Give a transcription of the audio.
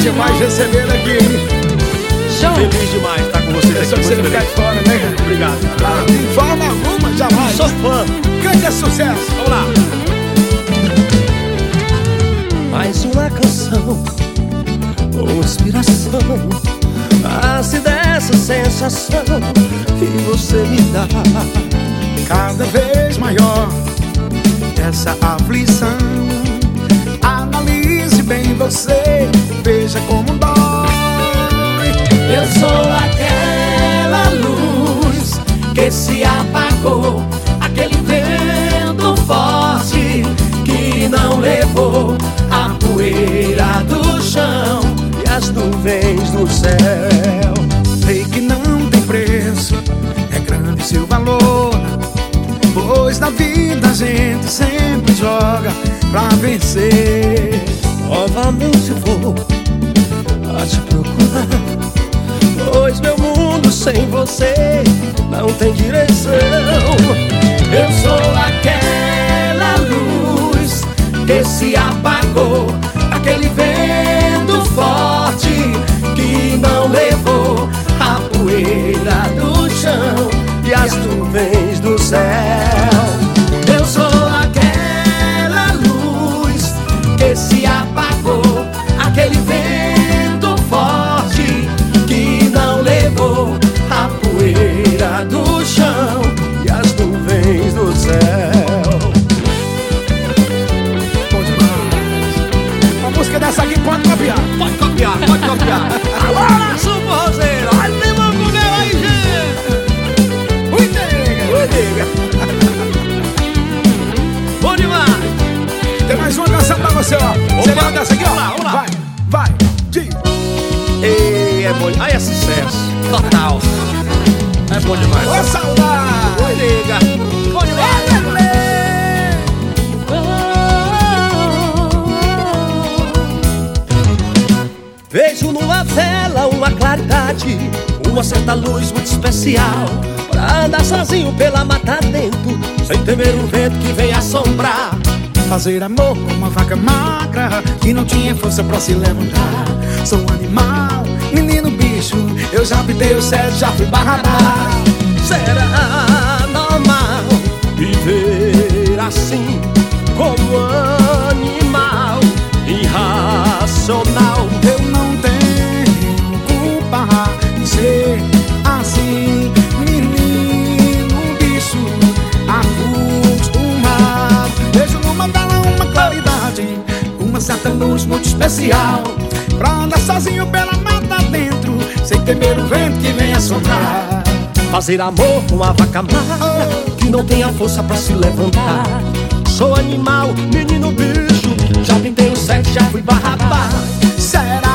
demais receber aqui, hein? Feliz demais estar com vocês aqui. Só que você ficar de fora, né, cara? Obrigado. De forma alguma, jamais. Sou fã. Cante sucesso. Vamos lá. Mais uma canção, uma inspiração, nasce dessa sensação que você me dá. Cada vez maior essa aflição. Analise bem você, veja como dói. Eu sou aquela luz que se apagou, aquele vento forte que não levou a poeira do chão e as nuvens do céu. Sei que não tem preço, é grande seu valor, pois na vida a gente sempre joga pra vencer. Novamente vou a te procurar, pois meu mundo sem você não tem direção. Eu sou aquela luz que se apagou, aquele vento forte que não levou a poeira do chão e as nuvens do céu. Eu sou aquela luz que se apagou, aquele vento forte que não levou a poeira do chão e as nuvens do céu. Bom demais. Uma música dessa aqui pode copiar. Pode copiar, pode copiar. Alô, nação forrozeira. Olha, tem uma comer aí, gente. Ui, nega. Ui, nega. Bom demais. Tem mais uma canção pra você, ó. Você lembra dessa aqui, ó? Vamos lá. Vai, diz. Ei, é bom. Aí é sucesso. Total. É bom demais. Ô, saudade. Oi, nega. Bom demais. Vejo numa vela uma claridade, uma certa luz muito especial, pra andar sozinho pela mata dentro, sem temer o vento que vem assombrar. Fazer amor com uma vaca magra que não tinha força pra se levantar. Sou um animal, menino bicho, eu já pintei o sete, já fui barrabá. Será normal viver assim, como animal irracional? Eu não tenho culpa de ser assim, menino bicho acostumado. Vejo numa vela uma claridade, uma certa luz muito especial, pra andar sozinho pela mata dentro, sem temer o vento que vem assombrar. Fazer amor com a vaca magra que não tem a força pra se levantar. Sou animal, menino bicho, já pintei o sete, já fui barrabá. Será